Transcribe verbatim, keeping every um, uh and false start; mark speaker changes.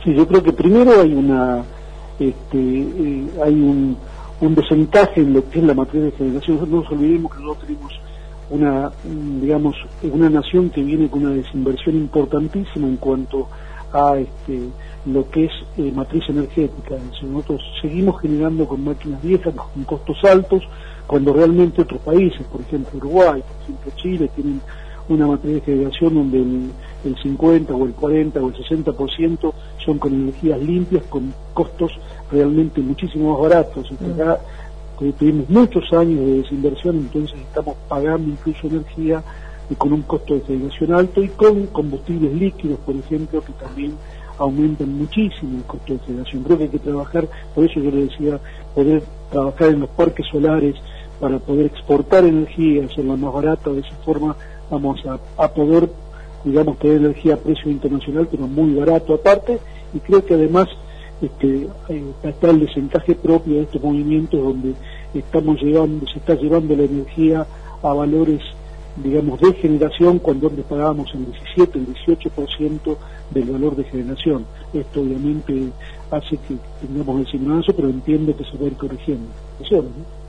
Speaker 1: Sí, yo creo que primero hay una este, eh, hay un, un desencaje en lo que es la matriz de generación. No nos olvidemos que nosotros tenemos una, digamos, una nación que viene con una desinversión importantísima en cuanto a este, lo que es eh, matriz energética. Entonces, nosotros seguimos generando con máquinas viejas, con costos altos, cuando realmente otros países, por ejemplo Uruguay, por ejemplo Chile, tienen una matriz de generación donde el, el cincuenta o el cuarenta o el sesenta por ciento son con energías limpias, con costos realmente muchísimo más baratos. Y acá eh, tuvimos muchos años de desinversión, entonces estamos pagando incluso energía y con un costo de generación alto, y con combustibles líquidos, por ejemplo, que también aumentan muchísimo el costo de generación. Creo que hay que trabajar, por eso yo le decía, poder trabajar en los parques solares para poder exportar energía, hacerla más barata. De esa forma vamos a, a poder, digamos, tener energía a precio internacional, pero muy barato aparte. Y creo que además este, eh, está el desencaje propio de estos movimientos, donde estamos llevando, se está llevando la energía a valores, digamos, de generación, cuando antes pagábamos el diecisiete, el dieciocho por ciento del valor de generación. Esto obviamente hace que tengamos ese avance, pero entiendo que se va a ir corrigiendo. ¿Eso, no?